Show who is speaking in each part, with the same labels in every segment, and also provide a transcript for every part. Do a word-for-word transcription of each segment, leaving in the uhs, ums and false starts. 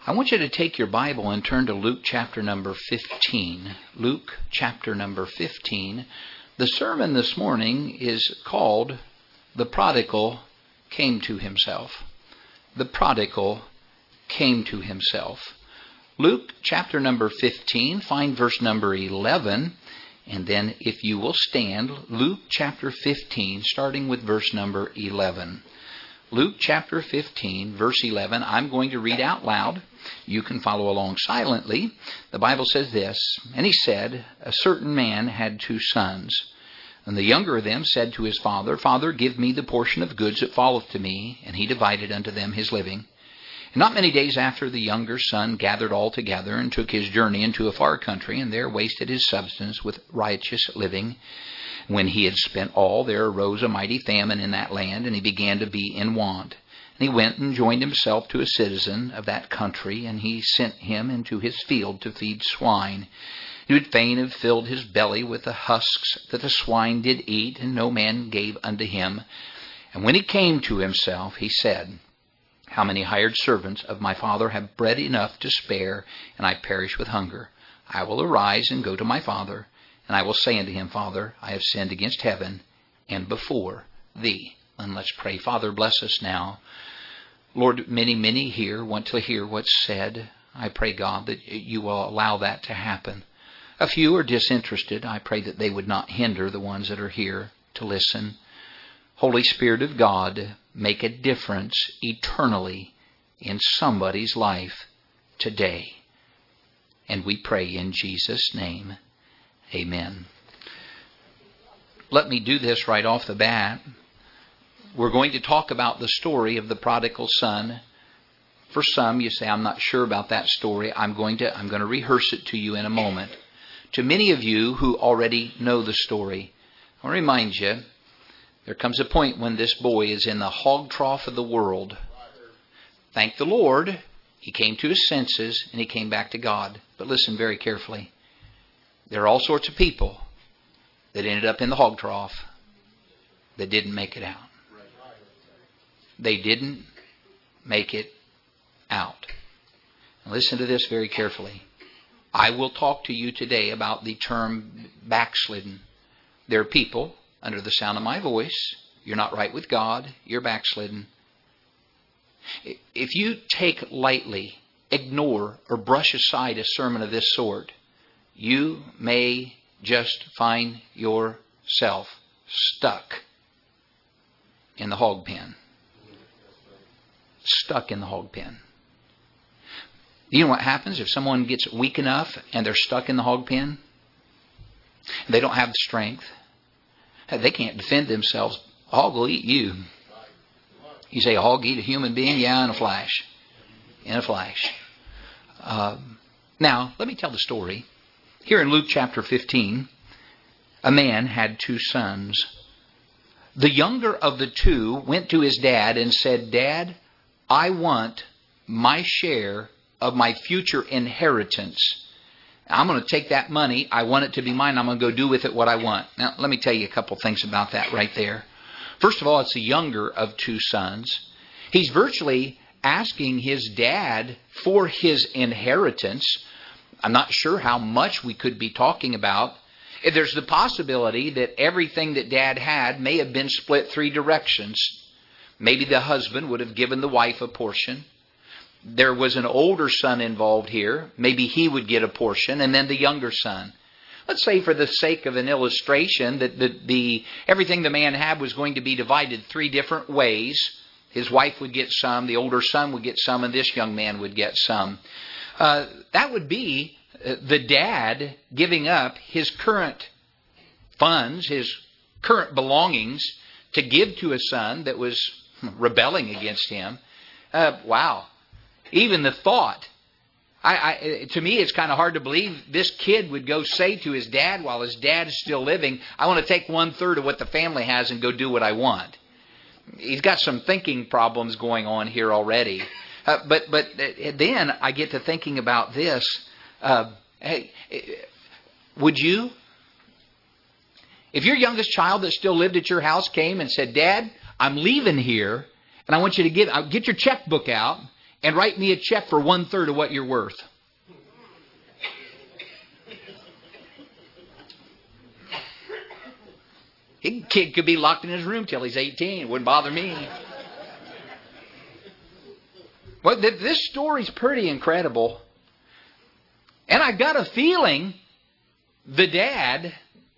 Speaker 1: I want you to take your Bible and turn to Luke chapter number fifteen. Luke chapter number fifteen. The sermon this morning is called The Prodigal Came to Himself. The Prodigal Came to Himself. Luke chapter number fifteen, find verse number eleven. And then if you will stand, Luke chapter fifteen, starting with verse number eleven. Luke chapter fifteen, verse eleven. I'm going to read out loud. You can follow along silently. The Bible says this, "And he said, a certain man had two sons. And the younger of them said to his father, Father, give me the portion of goods that falleth to me. And he divided unto them his living. And not many days after, the younger son gathered all together, and took his journey into a far country, and there wasted his substance with riotous living. When he had spent all, there arose a mighty famine in that land, and he began to be in want. And he went and joined himself to a citizen of that country, and he sent him into his field to feed swine. He would fain have filled his belly with the husks that the swine did eat, and no man gave unto him. And when he came to himself, he said, How many hired servants of my father have bread enough to spare, and I perish with hunger? I will arise and go to my father, and I will say unto him, Father, I have sinned against heaven and before thee." And let's pray. Father, bless us now. Lord, many, many here want to hear what's said. I pray, God, that you will allow that to happen. A few are disinterested. I pray that they would not hinder the ones that are here to listen. Holy Spirit of God, make a difference eternally in somebody's life today. And we pray in Jesus' name. Amen. Let me do this right off the bat. We're going to talk about the story of the prodigal son. For some, you say, I'm not sure about that story. I'm going to, I'm going to rehearse it to you in a moment. To many of you who already know the story, I want to remind you, there comes a point when this boy is in the hog trough of the world. Thank the Lord, he came to his senses and he came back to God. But listen very carefully. There are all sorts of people that ended up in the hog trough that didn't make it out. They didn't make it out. Now listen to this very carefully. I will talk to you today about the term backslidden. There are people under the sound of my voice. You're not right with God. You're backslidden. If you take lightly, ignore, or brush aside a sermon of this sort, you may just find yourself stuck in the hog pen. Stuck in the hog pen. You know what happens if someone gets weak enough and they're stuck in the hog pen? They don't have the strength. They can't defend themselves. A hog will eat you. You say a hog eat a human being? Yeah, in a flash. In a flash. Uh, now, let me tell the story. Here in Luke chapter fifteen, a man had two sons. The younger of the two went to his dad and said, Dad, I want my share of my future inheritance. I'm going to take that money. I want it to be mine. I'm going to go do with it what I want. Now, let me tell you a couple things about that right there. First of all, it's the younger of two sons. He's virtually asking his dad for his inheritance. I'm not sure how much we could be talking about. There's the possibility that everything that Dad had may have been split three directions. Maybe the husband would have given the wife a portion. There was an older son involved here. Maybe he would get a portion, and then the younger son. Let's say for the sake of an illustration that the, the everything the man had was going to be divided three different ways. His wife would get some, the older son would get some, and this young man would get some. Uh, that would be the dad giving up his current funds, his current belongings, to give to a son that was rebelling against him. Uh, wow. Even the thought. I, I, to me, it's kind of hard to believe this kid would go say to his dad while his dad is still living, I want to take one third of what the family has and go do what I want. He's got some thinking problems going on here already. Uh, but but then I get to thinking about this. Uh, hey, would you, if your youngest child that still lived at your house came and said, Dad, I'm leaving here, and I want you to get, get your checkbook out, and write me a check for one third of what you're worth. A kid could be locked in his room till he's eighteen. It wouldn't bother me. Well, this story's pretty incredible. And I got a feeling the dad,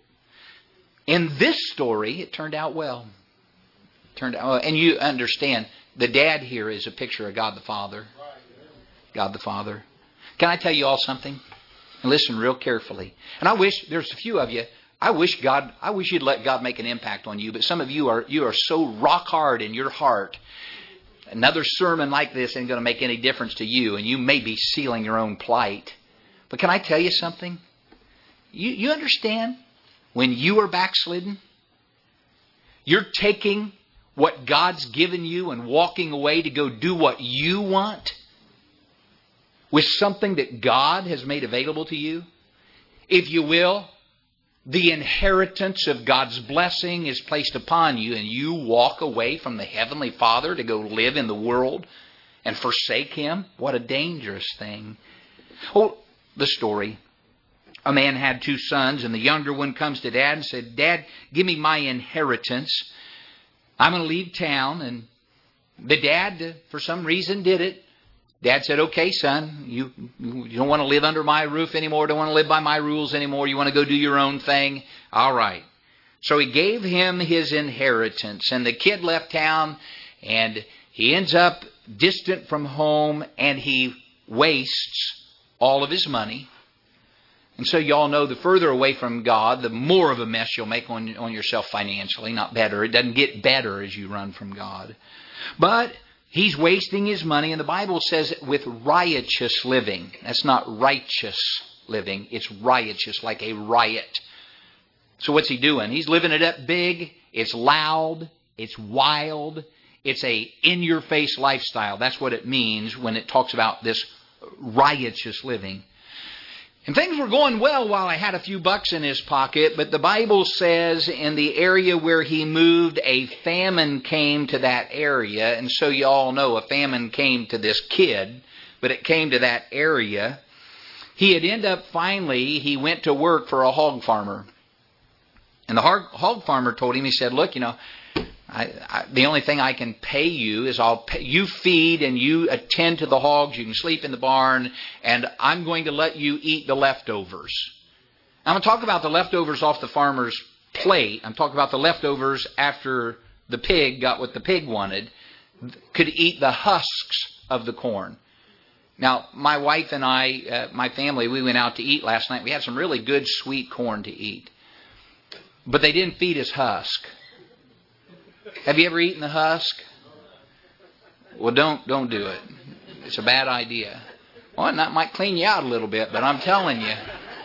Speaker 1: in this story, it turned out well. It turned out well. And you understand, the dad here is a picture of God the Father. God the Father. Can I tell you all something? And listen real carefully. And I wish, there's a few of you, I wish God, I wish you'd let God make an impact on you. But some of you are, you are so rock hard in your heart. Another sermon like this ain't going to make any difference to you. And you may be sealing your own plight. But can I tell you something? You, you understand? When you are backslidden, you're taking what God's given you and walking away to go do what you want with something that God has made available to you. If you will, the inheritance of God's blessing is placed upon you, and you walk away from the Heavenly Father to go live in the world and forsake Him. What a dangerous thing. Oh, the story. A man had two sons, and the younger one comes to Dad and said, Dad, give me my inheritance. I'm going to leave town. And the dad, for some reason, did it. Dad said, okay, son, you, you don't want to live under my roof anymore, don't want to live by my rules anymore, you want to go do your own thing? All right. So he gave him his inheritance, and the kid left town, and he ends up distant from home, and he wastes all of his money. And so you all know, the further away from God, the more of a mess you'll make on, on yourself financially, not better. It doesn't get better as you run from God. But he's wasting his money, and the Bible says with riotous living. That's not righteous living. It's riotous, like a riot. So what's he doing? He's living it up big. It's loud. It's wild. It's a in-your-face lifestyle. That's what it means when it talks about this riotous living. And things were going well while I had a few bucks in his pocket, but the Bible says in the area where he moved, a famine came to that area. And so you all know a famine came to this kid, but it came to that area. He had ended up finally, he went to work for a hog farmer. And the hog farmer told him, he said, look, you know, I, I, the only thing I can pay you is I'll pay, you feed and you attend to the hogs. You can sleep in the barn, and I'm going to let you eat the leftovers. I'm going to talk about the leftovers off the farmer's plate. I'm talking about the leftovers after the pig got what the pig wanted, could eat the husks of the corn. Now, my wife and I, uh, my family, we went out to eat last night. We had some really good sweet corn to eat. But they didn't feed us husk. Have you ever eaten the husk? Well, don't don't do it. It's a bad idea. Well, that might clean you out a little bit, but I'm telling you,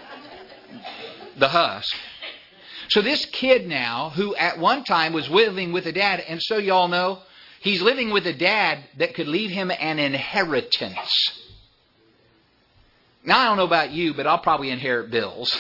Speaker 1: the husk. So this kid now, who at one time was living with a dad, and so you all know, he's living with a dad that could leave him an inheritance. Now, I don't know about you, but I'll probably inherit bills.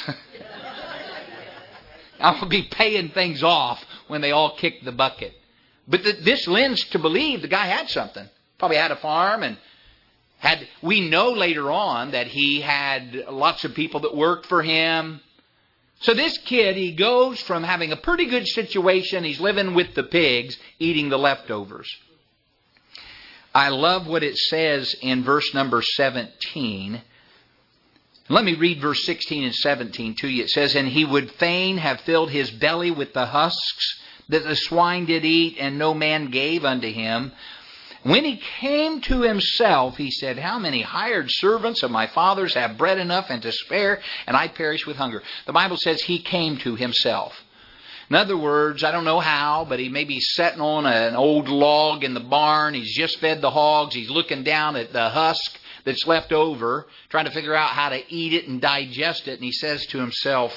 Speaker 1: I'll be paying things off when they all kick the bucket. But the, this lends to believe the guy had something. Probably had a farm, and had. We know later on that he had lots of people that worked for him. So this kid, he goes from having a pretty good situation, he's living with the pigs, eating the leftovers. I love what it says in verse number seventeen. Let me read verse sixteen and seventeen to you. It says, and he would fain have filled his belly with the husks that the swine did eat, and no man gave unto him. When he came to himself, he said, how many hired servants of my father's have bread enough and to spare, and I perish with hunger. The Bible says he came to himself. In other words, I don't know how, but he may be sitting on an old log in the barn. He's just fed the hogs. He's looking down at the husk that's left over, trying to figure out how to eat it and digest it. And he says to himself,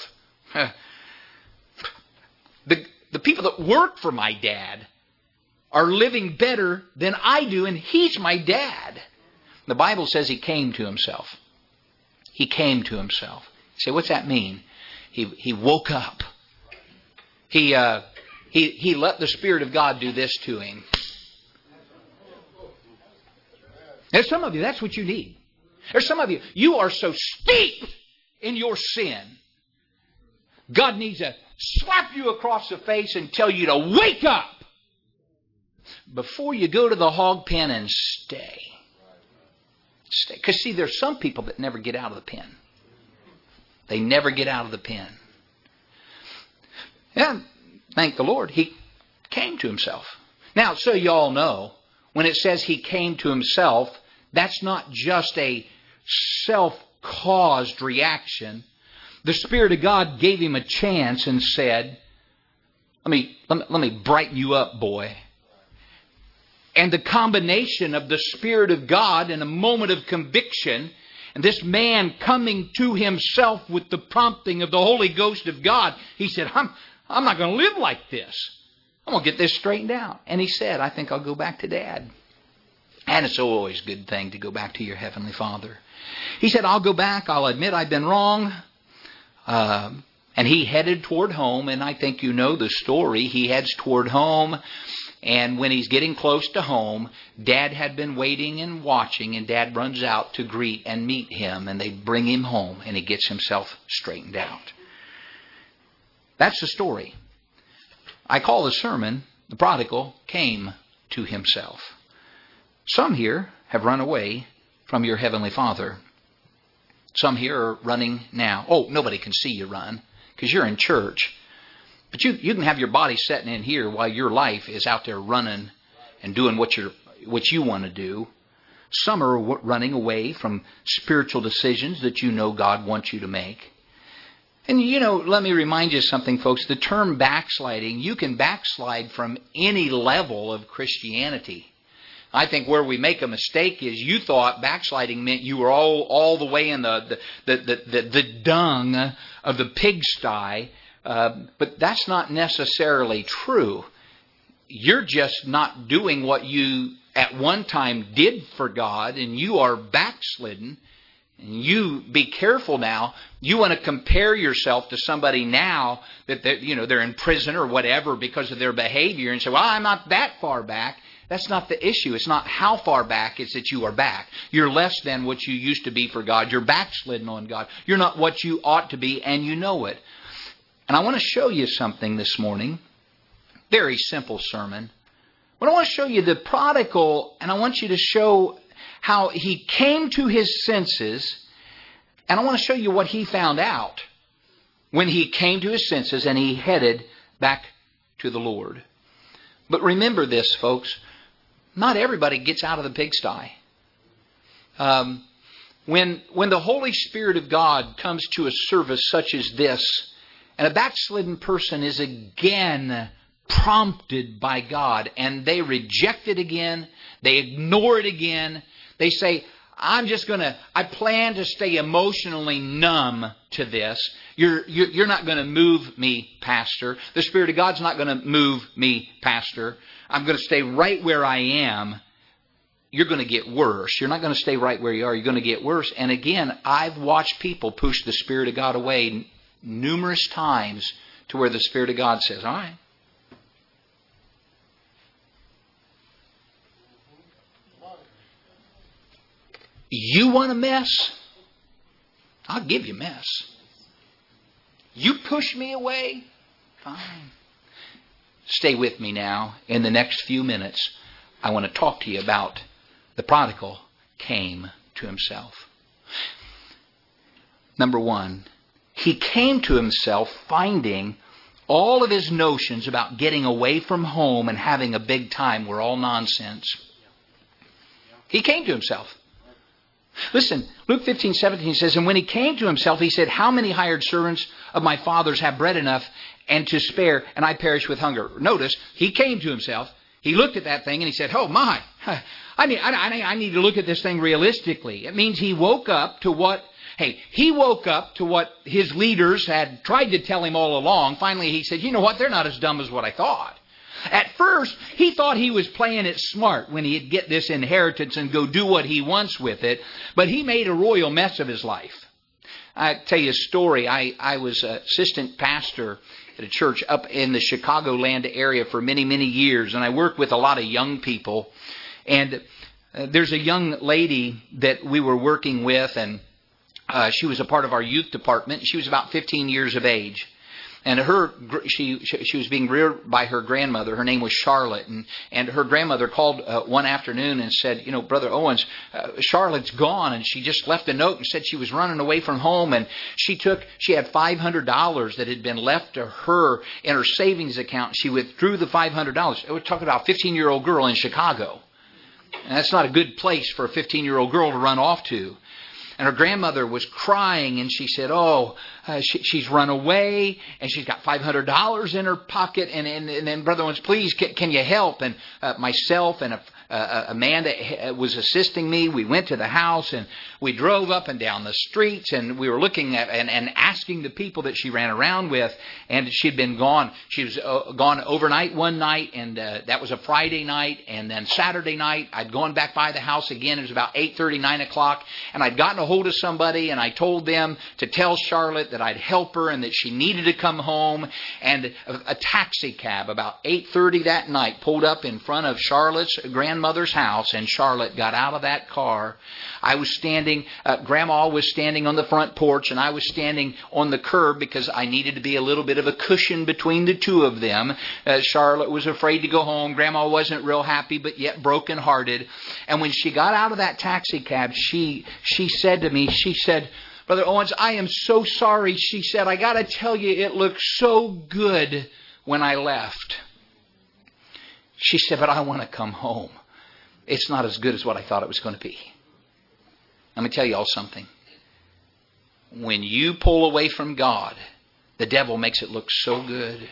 Speaker 1: the, the people that work for my dad are living better than I do, and he's my dad. The Bible says he came to himself. He came to himself. You say, what's that mean? He he woke up. He uh, he he let the Spirit of God do this to him. There's some of you, that's what you need. There's some of you, you are so steeped in your sin. God needs to slap you across the face and tell you to wake up before you go to the hog pen and stay. Stay. Because see, there's some people that never get out of the pen. They never get out of the pen. And thank the Lord, He came to Himself. Now, so you all know, when it says He came to Himself, that's not just a self-caused reaction. The Spirit of God gave Him a chance and said, let me, let me, let me brighten you up, boy. And the combination of the Spirit of God and a moment of conviction, and this man coming to himself with the prompting of the Holy Ghost of God, he said, I'm, I'm not going to live like this. I'm going to get this straightened out. And he said, I think I'll go back to Dad. And it's always a good thing to go back to your Heavenly Father. He said, I'll go back. I'll admit I've been wrong. Uh, and he headed toward home. And I think you know the story. He heads toward home. And when he's getting close to home, Dad had been waiting and watching. And Dad runs out to greet and meet him. And they bring him home. And he gets himself straightened out. That's the story. I call the sermon, The Prodigal Came to Himself. Some here have run away from your Heavenly Father. Some here are running now. Oh, nobody can see you run because you're in church. But you, you can have your body sitting in here while your life is out there running and doing what, you're, what you want to do. Some are running away from spiritual decisions that you know God wants you to make. And, you know, let me remind you something, folks. The term backsliding, you can backslide from any level of Christianity. I think where we make a mistake is you thought backsliding meant you were all, all the way in the, the, the, the, the dung of the pigsty. Uh, but that's not necessarily true. You're just not doing what you at one time did for God, and you are backslidden. And you be careful now. You want to compare yourself to somebody now that you know they're in prison or whatever because of their behavior, and say, "Well, I'm not that far back." That's not the issue. It's not how far back. It's that you are back. You're less than what you used to be for God. You're backslidden on God. You're not what you ought to be, and you know it. And I want to show you something this morning. Very simple sermon. But I want to show you the prodigal, and I want you to show how he came to his senses, and I want to show you what he found out when he came to his senses and he headed back to the Lord. But remember this, folks. Not everybody gets out of the pigsty. Um, when, when the Holy Spirit of God comes to a service such as this, and a backslidden person is again prompted by God, and they reject it again, they ignore it again, they say, I'm just going to, I plan to stay emotionally numb to this. You're, you're, you're not going to move me, Pastor. The Spirit of God's not going to move me, Pastor. I'm going to stay right where I am. You're going to get worse. You're not going to stay right where you are. You're going to get worse. And again, I've watched people push the Spirit of God away numerous times to where the Spirit of God says, all right. You want a mess? I'll give you mess. You push me away? Fine. Stay with me now. In the next few minutes, I want to talk to you about the prodigal came to himself. Number one, he came to himself finding all of his notions about getting away from home and having a big time were all nonsense. He came to himself. Listen, Luke fifteen seventeen says, and when he came to himself, he said, how many hired servants of my father's have bread enough and to spare, and I perish with hunger? Notice, he came to himself. He looked at that thing and he said, oh my, I need, I, I need to look at this thing realistically. It means he woke up to what, hey, he woke up to what his leaders had tried to tell him all along. Finally, he said, you know what, they're not as dumb as what I thought. At first, he thought he was playing it smart when he'd get this inheritance and go do what he wants with it. But he made a royal mess of his life. I tell you a story. I, I was an assistant pastor at a church up in the Chicagoland area for many, many years. And I worked with a lot of young people. And Uh, there's a young lady that we were working with, and uh, she was a part of our youth department. She was about fifteen years of age. And her, she she was being reared by her grandmother. Her name was Charlotte, and and her grandmother called uh, one afternoon and said, you know, Brother Owens, uh, Charlotte's gone, and she just left a note and said she was running away from home, and she took she had five hundred dollars that had been left to her in her savings account. She withdrew the five hundred dollars. We're talking about a fifteen-year-old girl in Chicago, and that's not a good place for a fifteen-year-old girl to run off to. And her grandmother was crying, and she said, oh, uh, she, she's run away, and she's got five hundred dollars in her pocket, and, and, and then, Brother Owens, please, can, can you help? And uh, myself and a, uh, a man that was assisting me, we went to the house, and we drove up and down the streets, and we were looking at and, and asking the people that she ran around with, and she'd been gone. She was uh, gone overnight one night, and uh, that was a Friday night, and then Saturday night, I'd gone back by the house again. It was about eight thirty, nine o'clock, and I'd gotten a hold of somebody, and I told them to tell Charlotte that I'd help her and that she needed to come home. And a, a taxi cab about eight thirty that night pulled up in front of Charlotte's grandmother's house, and Charlotte got out of that car. I was standing, uh, Grandma was standing on the front porch, and I was standing on the curb because I needed to be a little bit of a cushion between the two of them. Uh, Charlotte was afraid to go home. Grandma wasn't real happy, but yet brokenhearted. And when she got out of that taxi cab, she she said to me, she said, Brother Owens, I am so sorry. She said, I got to tell you, it looked so good when I left. She said, but I want to come home. It's not as good as what I thought it was going to be. Let me tell you all something. When you pull away from God, the devil makes it look so good.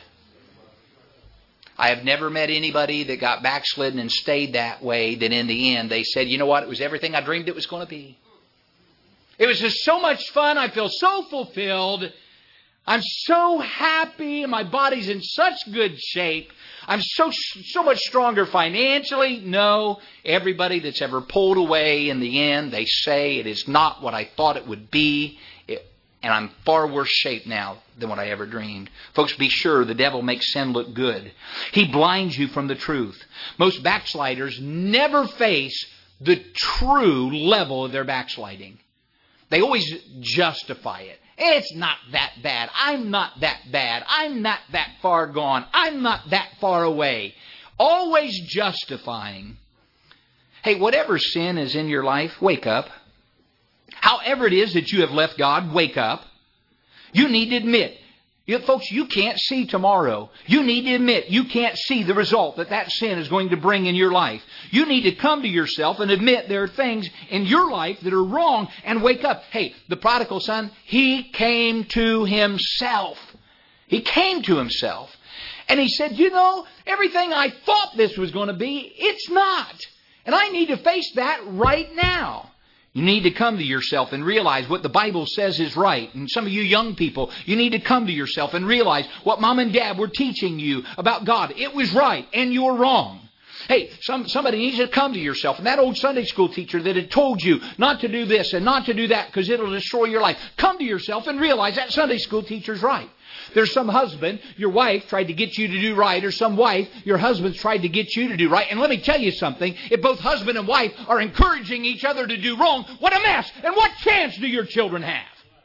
Speaker 1: I have never met anybody that got backslidden and stayed that way, that in the end they said, you know what, it was everything I dreamed it was going to be. It was just so much fun. I feel so fulfilled. I'm so happy. My body's in such good shape. I'm so so much stronger financially. No, everybody that's ever pulled away in the end, they say it is not what I thought it would be. It, and I'm far worse shape now than what I ever dreamed. Folks, be sure the devil makes sin look good. He blinds you from the truth. Most backsliders never face the true level of their backsliding. They always justify it. It's not that bad. I'm not that bad. I'm not that far gone. I'm not that far away. Always justifying. Hey, whatever sin is in your life, wake up. However it is that you have left God, wake up. You need to admit, you, folks, you can't see tomorrow. You need to admit you can't see the result that that sin is going to bring in your life. You need to come to yourself and admit there are things in your life that are wrong and wake up. Hey, the prodigal son, he came to himself. He came to himself. And he said, you know, everything I thought this was going to be, it's not. And I need to face that right now. You need to come to yourself and realize what the Bible says is right. And some of you young people, you need to come to yourself and realize what Mom and Dad were teaching you about God. It was right and you were wrong. Hey, some, somebody needs to come to yourself. And that old Sunday school teacher that had told you not to do this and not to do that because it'll destroy your life. Come to yourself and realize that Sunday school teacher's right. There's some husband, your wife tried to get you to do right, or some wife, your husband's tried to get you to do right. And let me tell you something, if both husband and wife are encouraging each other to do wrong, what a mess! And what chance do your children have?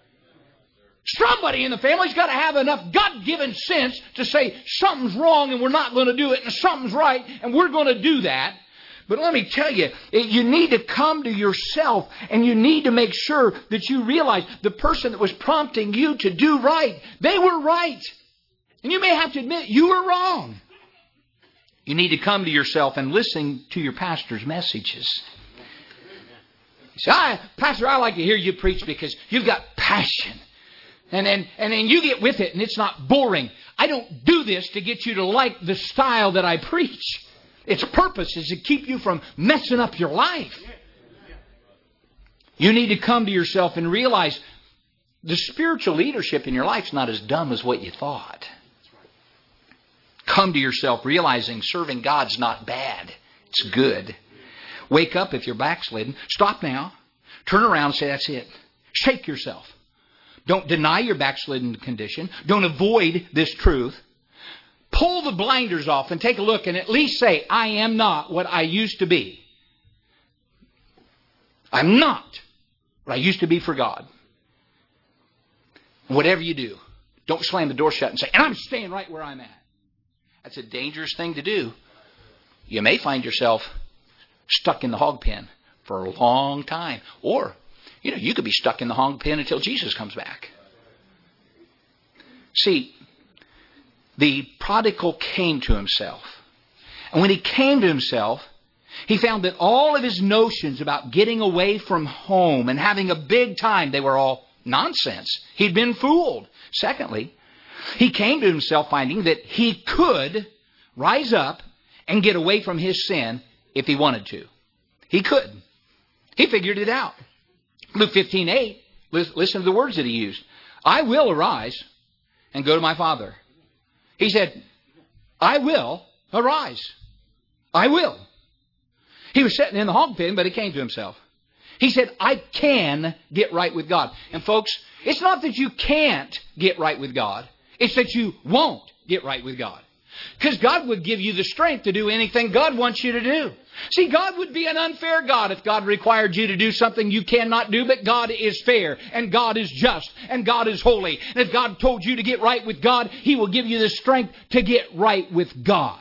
Speaker 1: Somebody in the family's got to have enough God-given sense to say something's wrong and we're not going to do it, and something's right and we're going to do that. But let me tell you, you need to come to yourself and you need to make sure that you realize the person that was prompting you to do right, they were right. And you may have to admit you were wrong. You need to come to yourself and listen to your pastor's messages. You say, I, Pastor, I like to hear you preach because you've got passion. And then, and then you get with it and it's not boring. I don't do this to get you to like the style that I preach. Its purpose is to keep you from messing up your life. You need to come to yourself and realize the spiritual leadership in your life is not as dumb as what you thought. Come to yourself realizing serving God's not bad. It's good. Wake up if you're backslidden. Stop now. Turn around and say, that's it. Shake yourself. Don't deny your backslidden condition. Don't avoid this truth. Pull the blinders off and take a look and at least say, I am not what I used to be. I'm not what I used to be for God. Whatever you do, don't slam the door shut and say, and I'm staying right where I'm at. That's a dangerous thing to do. You may find yourself stuck in the hog pen for a long time. Or, you know, you could be stuck in the hog pen until Jesus comes back. See, the prodigal came to himself. And when he came to himself, he found that all of his notions about getting away from home and having a big time, they were all nonsense. He'd been fooled. Secondly, he came to himself finding that he could rise up and get away from his sin if he wanted to. He could. He figured it out. Luke fifteen eight, listen to the words that he used. I will arise and go to my Father. He said, I will arise. I will. He was sitting in the hog pen, but he came to himself. He said, I can get right with God. And folks, it's not that you can't get right with God. It's that you won't get right with God. Because God would give you the strength to do anything God wants you to do. See, God would be an unfair God if God required you to do something you cannot do, but God is fair, and God is just, and God is holy. And if God told you to get right with God, He will give you the strength to get right with God.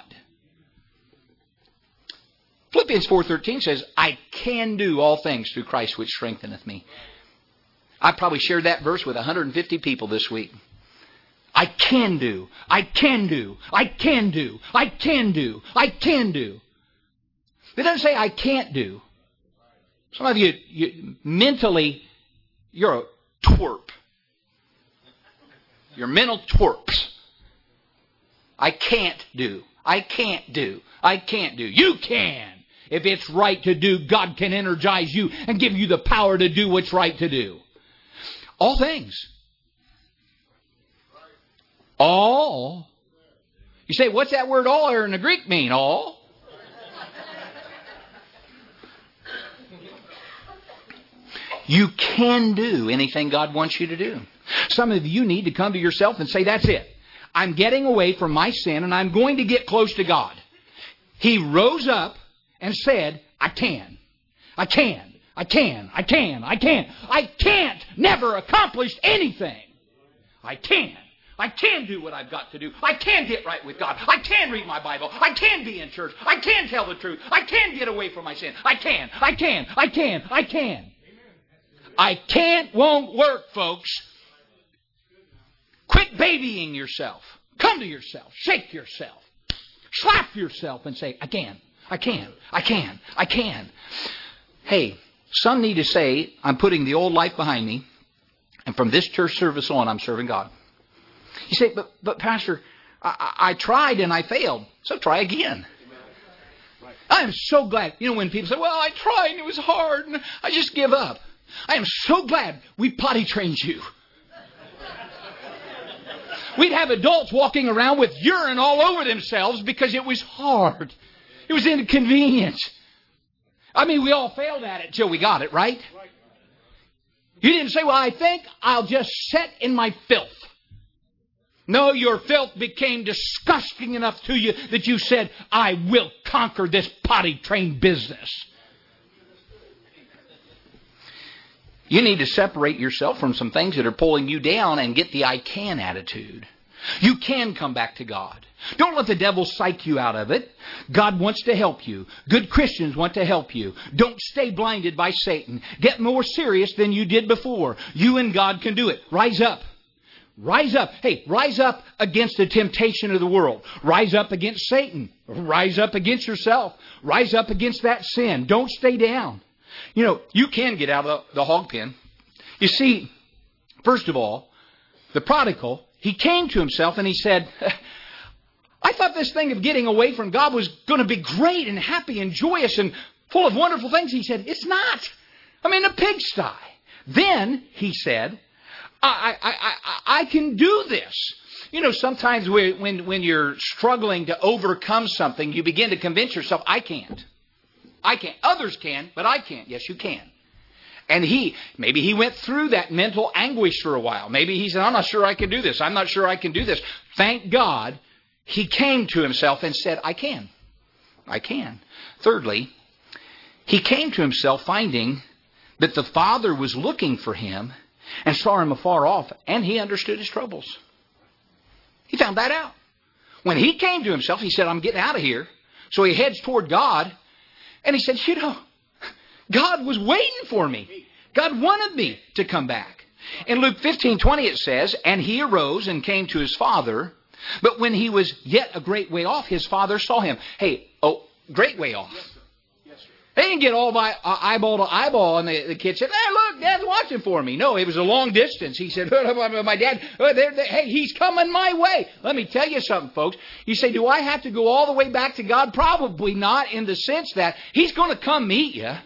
Speaker 1: Philippians four thirteen says, I can do all things through Christ which strengtheneth me. I probably shared that verse with one hundred fifty people this week. I can do, I can do, I can do, I can do, I can do. It doesn't say I can't do. Some of you, you mentally, you're a twerp. You're mental twerps. I can't do, I can't do, I can't do. You can. If it's right to do, God can energize you and give you the power to do what's right to do. All things. All. You say, what's that word all or in the Greek mean? All. You can do anything God wants you to do. Some of you need to come to yourself and say, that's it. I'm getting away from my sin and I'm going to get close to God. He rose up and said, I can. I can. I can. I can. I can. I can't never accomplish anything. I can. I can do what I've got to do. I can get right with God. I can read my Bible. I can be in church. I can tell the truth. I can get away from my sin. I can. I can. I can. I can. I can't won't work, folks. Quit babying yourself. Come to yourself. Shake yourself. Slap yourself and say, I can. I can. I can. I can. Hey, some need to say, I'm putting the old life behind me, and from this church service on, I'm serving God. You say, but, but Pastor, I, I tried and I failed. So try again. I am so glad. You know, when people say, well, I tried and it was hard and I just give up. I am so glad we potty trained you. We'd have adults walking around with urine all over themselves because it was hard. It was inconvenient. I mean, we all failed at it till we got it, right? You didn't say, well, I think I'll just sit in my filth. No, your filth became disgusting enough to you that you said, I will conquer this potty train business. You need to separate yourself from some things that are pulling you down and get the I can attitude. You can come back to God. Don't let the devil psych you out of it. God wants to help you. Good Christians want to help you. Don't stay blinded by Satan. Get more serious than you did before. You and God can do it. Rise up. Rise up. Hey, rise up against the temptation of the world. Rise up against Satan. Rise up against yourself. Rise up against that sin. Don't stay down. You know, you can get out of the hog pen. You see, first of all, the prodigal, he came to himself and he said, I thought this thing of getting away from God was going to be great and happy and joyous and full of wonderful things. He said, it's not. I'm in a pigsty. Then he said, I, I, I, I can do this. You know, sometimes when, when you're struggling to overcome something, you begin to convince yourself, I can't. I can't. Others can, but I can't. Yes, you can. And he, maybe he went through that mental anguish for a while. Maybe he said, I'm not sure I can do this. I'm not sure I can do this. Thank God he came to himself and said, I can. I can. Thirdly, he came to himself finding that the father was looking for him and saw him afar off, and he understood his troubles. He found that out. When he came to himself, he said, I'm getting out of here. So he heads toward God, and he said, you know, God was waiting for me. God wanted me to come back. In Luke fifteen twenty it says, and he arose and came to his father, but when he was yet a great way off, his father saw him. Hey, oh, great way off. They didn't get all by uh, eyeball to eyeball, and the, the kid said, hey, look, Dad's watching for me. No, it was a long distance. He said, my dad, oh, they're, they're, hey, he's coming my way. Let me tell you something, folks. You say, do I have to go all the way back to God? Probably not, in the sense that he's going to come meet you.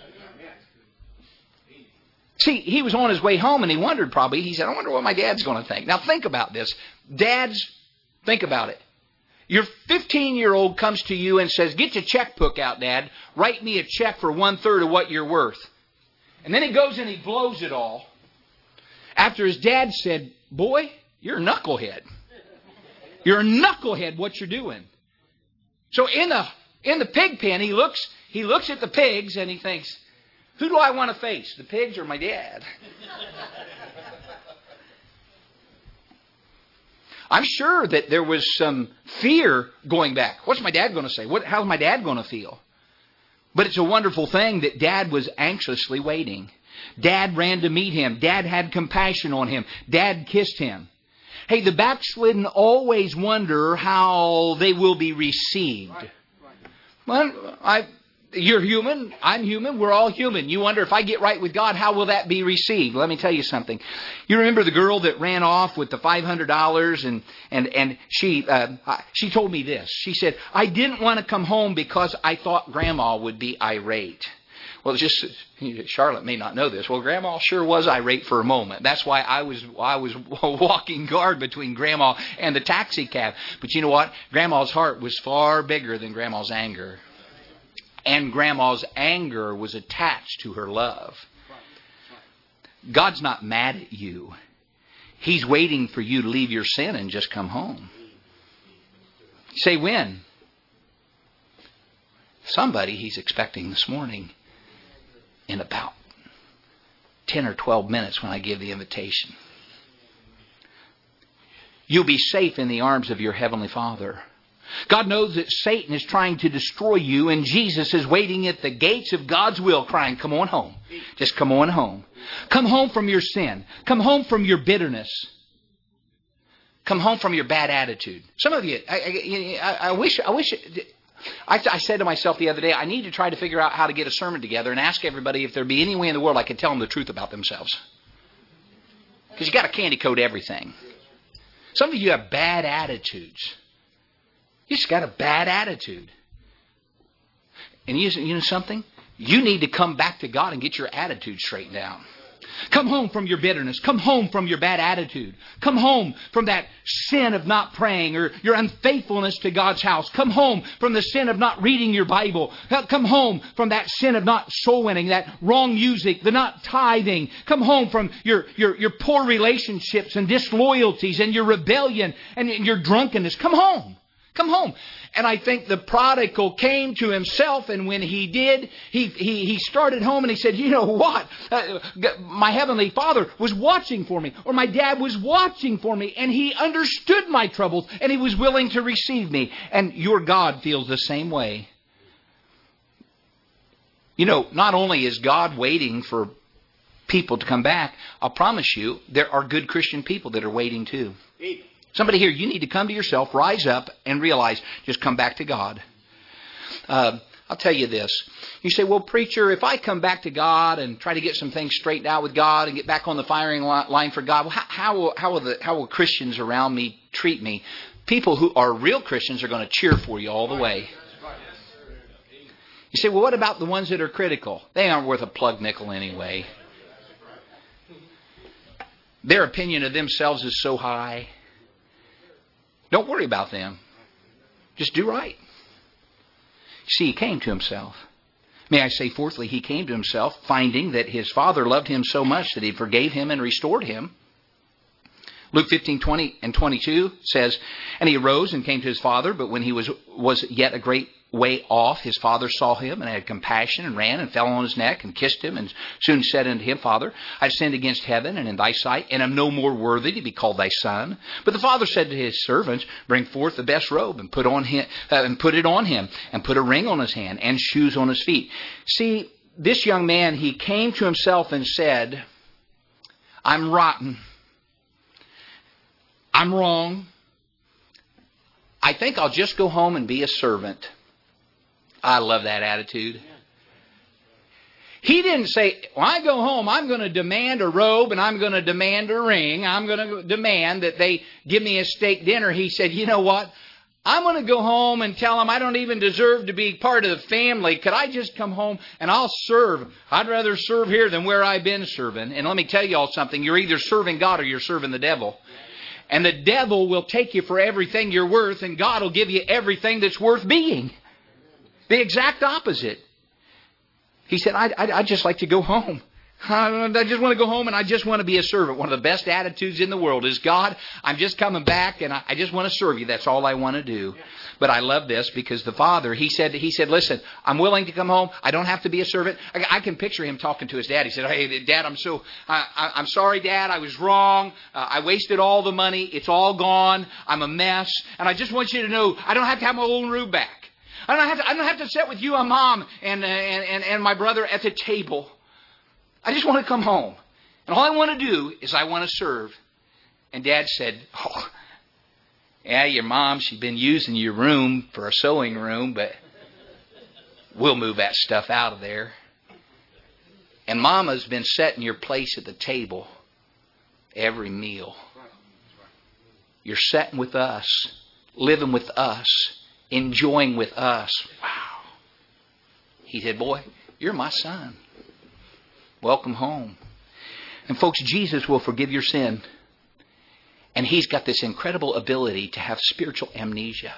Speaker 1: See, he was on his way home, and he wondered probably, he said, I wonder what my dad's going to think. Now, think about this. Dads, think about it. Your fifteen-year-old comes to you and says, get your checkbook out, Dad. Write me a check for one-third of what you're worth. And then he goes and he blows it all. After his dad said, boy, you're a knucklehead. You're a knucklehead what you're doing. So in the in the pig pen, he looks, he looks at the pigs and he thinks, who do I want to face, the pigs or my dad? I'm sure that there was some fear going back. What's my dad going to say? What, how's my dad going to feel? But it's a wonderful thing that Dad was anxiously waiting. Dad ran to meet him. Dad had compassion on him. Dad kissed him. Hey, the backslidden always wonder how they will be received. Right, right. Well, I... You're human. I'm human. We're all human. You wonder, if I get right with God, how will that be received? Let me tell you something. You remember the girl that ran off with the five hundred dollars, and and and she uh, she told me this. She said, I didn't want to come home because I thought Grandma would be irate. Well, it's just, Charlotte may not know this. Well, Grandma sure was irate for a moment. That's why I was I was walking guard between Grandma and the taxi cab. But you know what? Grandma's heart was far bigger than Grandma's anger. And Grandma's anger was attached to her love. God's not mad at you. He's waiting for you to leave your sin and just come home. You say, when? Somebody he's expecting this morning in about ten or twelve minutes when I give the invitation. You'll be safe in the arms of your Heavenly Father. God knows that Satan is trying to destroy you, and Jesus is waiting at the gates of God's will, crying, come on home. Just come on home. Come home from your sin. Come home from your bitterness. Come home from your bad attitude. Some of you, I, I, I wish, I wish, I, I said to myself the other day, I need to try to figure out how to get a sermon together and ask everybody if there be any way in the world I could tell them the truth about themselves. Because you got to candy coat everything. Some of you have bad attitudes. You just got a bad attitude. And you, you know something? You need to come back to God and get your attitude straightened out. Come home from your bitterness. Come home from your bad attitude. Come home from that sin of not praying or your unfaithfulness to God's house. Come home from the sin of not reading your Bible. Come home from that sin of not soul winning, that wrong music, the not tithing. Come home from your, your, your poor relationships and disloyalties and your rebellion and your drunkenness. Come home. Come home. And I think the prodigal came to himself, and when he did, he he, he started home and he said, you know what? Uh, my Heavenly Father was watching for me, or my dad was watching for me, and he understood my troubles, and he was willing to receive me. And your God feels the same way. You know, not only is God waiting for people to come back, I'll promise you, there are good Christian people that are waiting too. Somebody here, you need to come to yourself, rise up, and realize, just come back to God. Uh, I'll tell you this. You say, well, preacher, if I come back to God and try to get some things straightened out with God and get back on the firing line for God, well, how, how, will, how, will the, how will Christians around me treat me? People who are real Christians are going to cheer for you all the way. You say, well, what about the ones that are critical? They aren't worth a plug nickel anyway. Their opinion of themselves is so high. Don't worry about them. Just do right. See, he came to himself. May I say, fourthly, he came to himself, finding that his father loved him so much that he forgave him and restored him. Luke fifteen, twenty and twenty-two says, and he arose and came to his father, but when he was, was yet a great way off, his father saw him and had compassion and ran and fell on his neck and kissed him and soon said unto him, Father, I have sinned against heaven and in thy sight, and am no more worthy to be called thy son. But the father said to his servants, Bring forth the best robe and put on him uh, and put it on him, and put a ring on his hand and shoes on his feet. See, this young man, he came to himself and said, I'm rotten. I'm wrong. I think I'll just go home and be a servant. I love that attitude. He didn't say, when I go home, I'm going to demand a robe and I'm going to demand a ring. I'm going to demand that they give me a steak dinner. He said, you know what? I'm going to go home and tell them I don't even deserve to be part of the family. Could I just come home and I'll serve? I'd rather serve here than where I've been serving. And let me tell you all something. You're either serving God or you're serving the devil. And the devil will take you for everything you're worth, and God will give you everything that's worth being. The exact opposite. He said, I'd, I'd, I'd just like to go home. I just want to go home and I just want to be a servant. One of the best attitudes in the world is, God, I'm just coming back and I, I just want to serve you. That's all I want to do. But I love this because the father, he said, he said, listen, I'm willing to come home. I don't have to be a servant. I, I can picture him talking to his dad. He said, hey, Dad, I'm so, I, I, I'm sorry, Dad. I was wrong. Uh, I wasted all the money. It's all gone. I'm a mess. And I just want you to know I don't have to have my own room back. I don't have to, I don't have to sit with you and Mom and, uh, and, and, and my brother at the table. I just want to come home. And all I want to do is I want to serve. And Dad said, oh, yeah, your mom, she's been using your room for a sewing room, but we'll move that stuff out of there. And Mama's been setting your place at the table every meal. You're sitting with us, living with us, enjoying with us. Wow. He said, boy, you're my son. Welcome home. And folks, Jesus will forgive your sin. And He's got this incredible ability to have spiritual amnesia.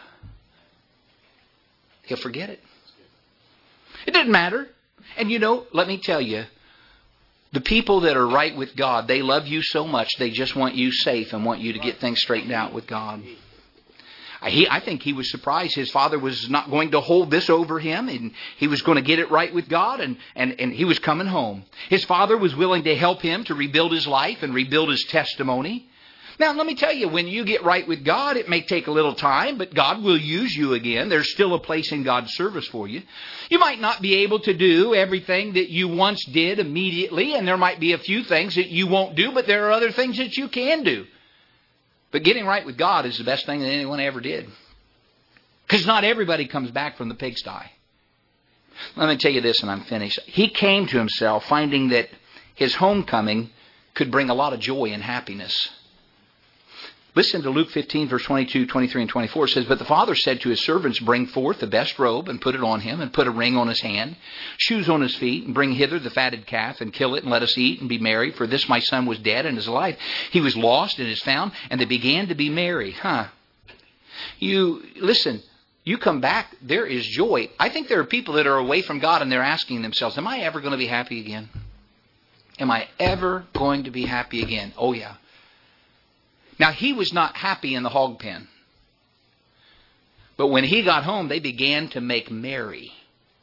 Speaker 1: He'll forget it. It doesn't matter. And you know, let me tell you, the people that are right with God, they love you so much, they just want you safe and want you to get things straightened out with God. He, I think he was surprised his father was not going to hold this over him, and he was going to get it right with God, and, and, and he was coming home. His father was willing to help him to rebuild his life and rebuild his testimony. Now, let me tell you, when you get right with God, it may take a little time, but God will use you again. There's still a place in God's service for you. You might not be able to do everything that you once did immediately, and there might be a few things that you won't do, but there are other things that you can do. But getting right with God is the best thing that anyone ever did. Because not everybody comes back from the pigsty. Let me tell you this and I'm finished. He came to himself finding that his homecoming could bring a lot of joy and happiness. Listen to Luke fifteen, verse twenty-two, twenty-three, and twenty-four. It says, But the father said to his servants, Bring forth the best robe, and put it on him, and put a ring on his hand, shoes on his feet, and bring hither the fatted calf, and kill it, and let us eat, and be merry. For this my son was dead, and is alive. He was lost, and is found. And they began to be merry. Huh. You, listen, you come back, there is joy. I think there are people that are away from God, and they're asking themselves, Am I ever going to be happy again? Am I ever going to be happy again? Oh, yeah. Now, he was not happy in the hog pen. But when he got home, they began to make merry.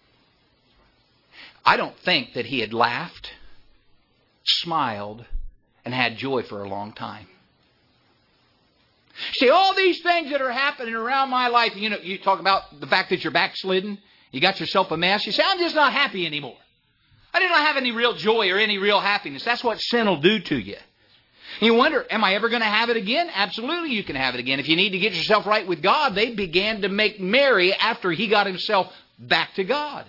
Speaker 1: I don't think that he had laughed, smiled, and had joy for a long time. See, all these things that are happening around my life, you know, you talk about the fact that you're backslidden, you got yourself a mess, you say, I'm just not happy anymore. I did not have any real joy or any real happiness. That's what sin will do to you. You wonder, am I ever going to have it again? Absolutely you can have it again. If you need to get yourself right with God, they began to make merry after he got himself back to God.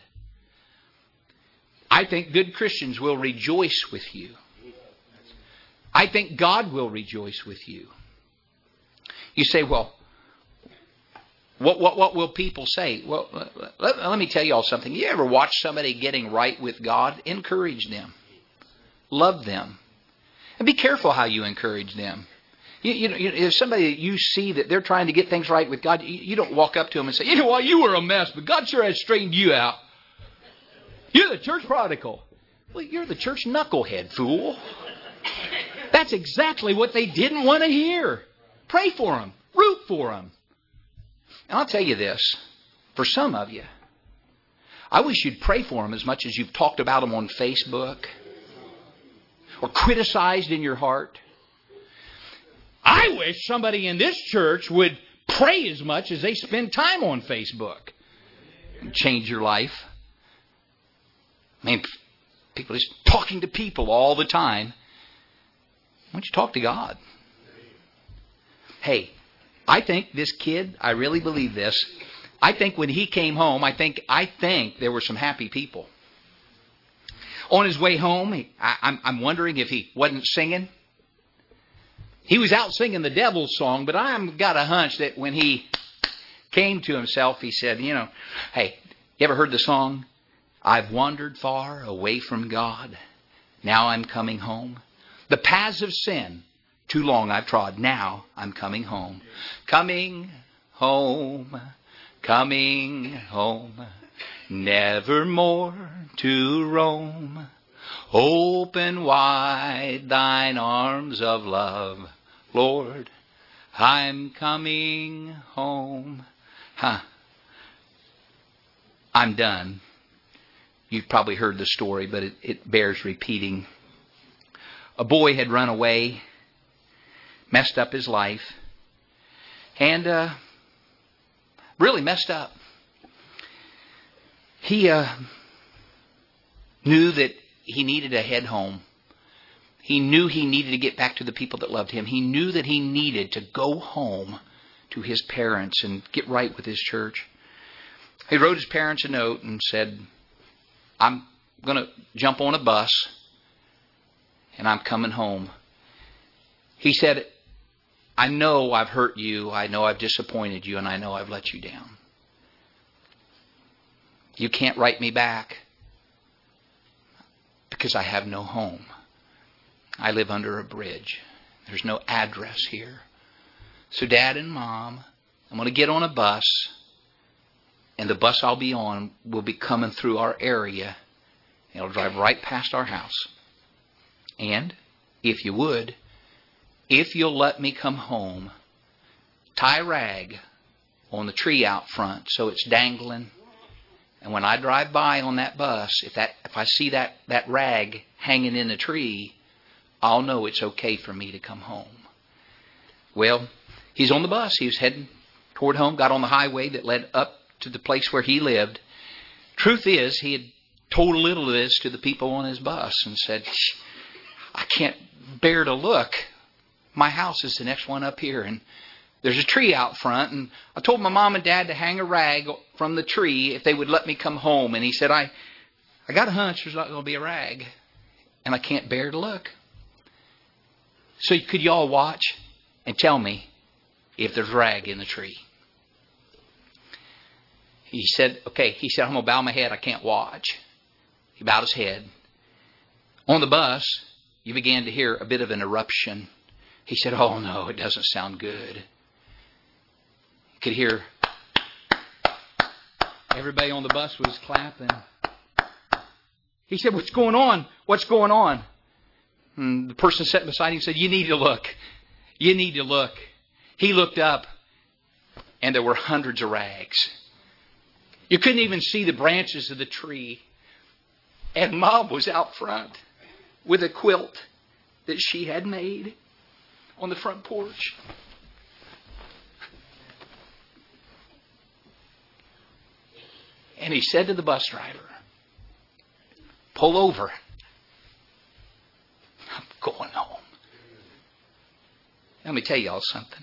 Speaker 1: I think good Christians will rejoice with you. I think God will rejoice with you. You say, well, what, what, what will people say? Well, let, let me tell you all something. You ever watch somebody getting right with God? Encourage them. Love them. And be careful how you encourage them. You, you know, if somebody that you see that they're trying to get things right with God, you, you don't walk up to them and say, you know what, you were a mess, but God sure has straightened you out. You're the church prodigal. Well, you're the church knucklehead, fool. That's exactly what they didn't want to hear. Pray for them. Root for them. And I'll tell you this. For some of you. I wish you'd pray for them as much as you've talked about them on Facebook or criticized in your heart. I wish somebody in this church would pray as much as they spend time on Facebook and change your life. I mean, people are just talking to people all the time. Why don't you talk to God? Hey, I think this kid, I really believe this. I think when he came home, I think I think there were some happy people. On his way home, he, I, I'm, I'm wondering if he wasn't singing. He was out singing the devil's song, but I've got a hunch that when he came to himself, he said, you know, hey, you ever heard the song, I've wandered far away from God. Now I'm coming home. The paths of sin, too long I've trod. Now I'm coming home. Coming home, coming home, never more to roam. Open wide thine arms of love, Lord, I'm coming home. Huh. I'm done. You've probably heard the story, but it, it bears repeating. A boy had run away, messed up his life, and uh, really messed up. He uh, knew that he needed to head home. He knew he needed to get back to the people that loved him. He knew that he needed to go home to his parents and get right with his church. He wrote his parents a note and said, I'm going to jump on a bus and I'm coming home. He said, I know I've hurt you. I know I've disappointed you, and I know I've let you down. You can't write me back because I have no home. I live under a bridge. There's no address here. So Dad and Mom, I'm going to get on a bus, and the bus I'll be on will be coming through our area. It'll drive right past our house. And, if you would, if you'll let me come home, tie a rag on the tree out front so it's dangling. And when I drive by on that bus, if that if I see that, that rag hanging in a tree, I'll know it's okay for me to come home. Well, he's on the bus. He was heading toward home, got on the highway that led up to the place where he lived. Truth is, he had told a little of this to the people on his bus and said, I can't bear to look. My house is the next one up here, and there's a tree out front, and I told my mom and dad to hang a rag from the tree if they would let me come home. And he said, I, I got a hunch there's not going to be a rag, and I can't bear to look. So could you all watch and tell me if there's rag in the tree? He said, okay. He said, I'm going to bow my head. I can't watch. He bowed his head. On the bus, you began to hear a bit of an eruption. He said, oh no, it doesn't sound good. You could hear everybody on the bus was clapping. He said, what's going on? What's going on? And the person sitting beside him said, you need to look. You need to look. He looked up, and there were hundreds of rags. You couldn't even see the branches of the tree. And Mom was out front with a quilt that she had made on the front porch. And he said to the bus driver, pull over. I'm going home. Let me tell you all something.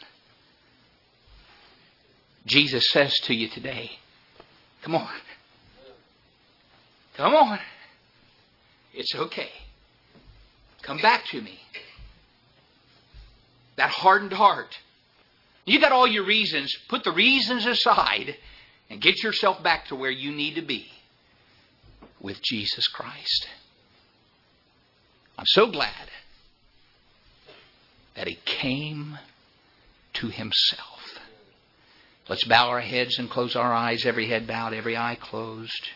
Speaker 1: Jesus says to you today, come on. Come on. It's okay. Come back to me. That hardened heart. You got all your reasons. Put the reasons aside and get yourself back to where you need to be with Jesus Christ. I'm so glad that He came to Himself. Let's bow our heads and close our eyes. Every head bowed, every eye closed.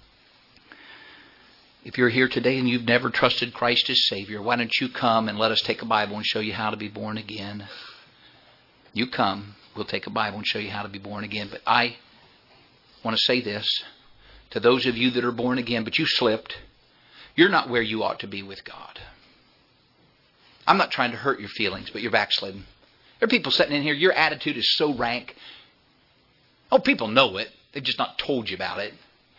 Speaker 1: If you're here today and you've never trusted Christ as Savior, why don't you come and let us take a Bible and show you how to be born again? You come. We'll take a Bible and show you how to be born again. But I want to say this to those of you that are born again, but you slipped. You're not where you ought to be with God. I'm not trying to hurt your feelings, but you're backslidden. There are people sitting in here, your attitude is so rank. Oh, people know it. They've just not told you about it.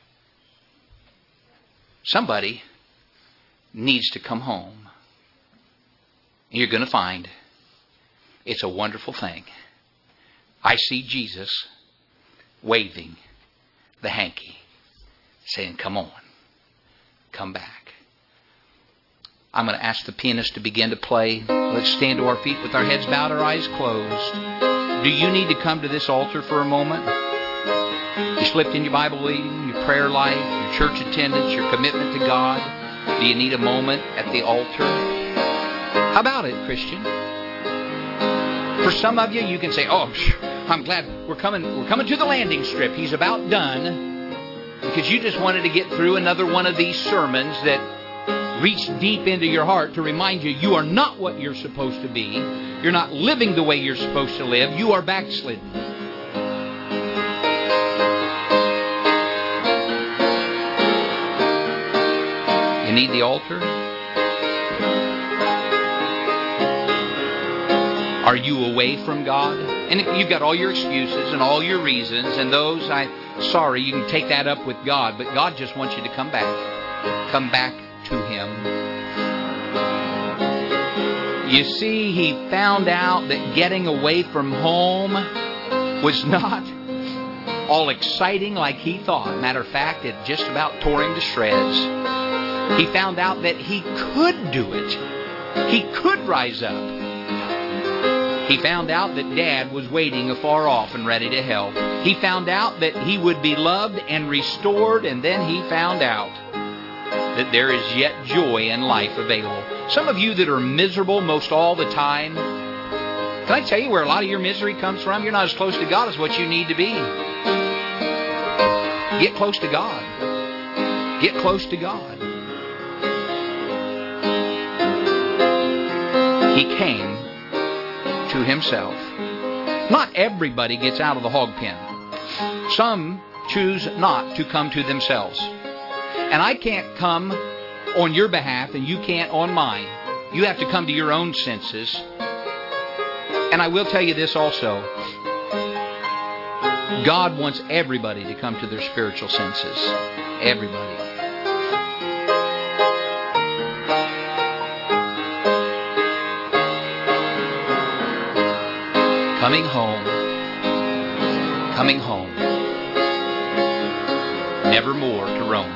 Speaker 1: Somebody needs to come home. And you're going to find it's a wonderful thing. I see Jesus waving the hanky, saying, come on, come back. I'm going to ask the pianist to begin to play. Let's stand to our feet with our heads bowed, our eyes closed. Do you need to come to this altar for a moment? You slipped in your Bible reading, your prayer life, your church attendance, your commitment to God. Do you need a moment at the altar? How about it, Christian? For some of you, you can say, oh, I'm glad we're coming, we're coming to the landing strip. He's about done. Because you just wanted to get through another one of these sermons that reach deep into your heart to remind you you are not what you're supposed to be. You're not living the way you're supposed to live. You are backslidden. You need the altar? Are you away from God? And you've got all your excuses and all your reasons, and those, I'm sorry, you can take that up with God, but God just wants you to come back. Come back to Him. You see, he found out that getting away from home was not all exciting like he thought. Matter of fact, it just about tore him to shreds. He found out that he could do it. He could rise up. He found out that Dad was waiting afar off and ready to help. He found out that he would be loved and restored, and then he found out that there is yet joy in life available. Some of you that are miserable most all the time, can I tell you where a lot of your misery comes from? You're not as close to God as what you need to be. Get close to God. Get close to God. He came to Himself. Not everybody gets out of the hog pen. Some choose not to come to themselves. And I can't come on your behalf and you can't on mine. You have to come to your own senses. And I will tell you this also. God wants everybody to come to their spiritual senses. Everybody. Coming home. Coming home. Never more to roam.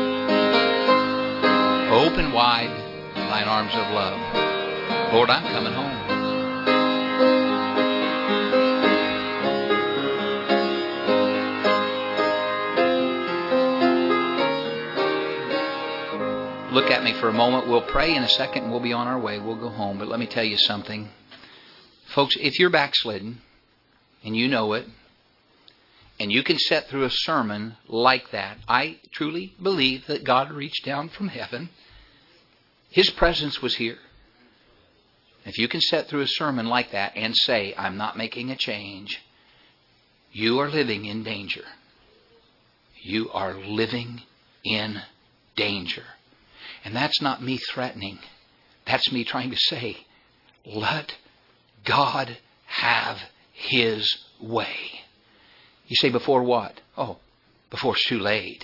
Speaker 1: Open wide thine arms of love. Lord, I'm coming home. Look at me for a moment. We'll pray in a second and we'll be on our way. We'll go home. But let me tell you something. Folks, if you're backslidden and you know it, and you can sit through a sermon like that, I truly believe that God reached down from heaven. His presence was here. If you can sit through a sermon like that and say, I'm not making a change, you are living in danger. You are living in danger. And that's not me threatening. That's me trying to say, let God have His way. You say, before what? Oh, before it's too late.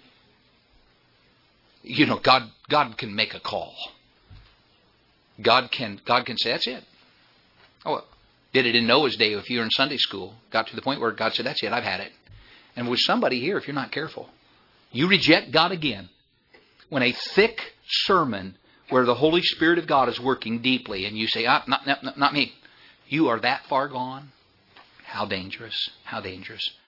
Speaker 1: You know, God God can make a call. God can God can say, that's it. Oh, did it in Noah's day if you were in Sunday school. Got to the point where God said, that's it, I've had it. And with somebody here, if you're not careful, you reject God again. When a thick sermon where the Holy Spirit of God is working deeply and you say, ah, not, not, not me. You are that far gone. How dangerous. How dangerous.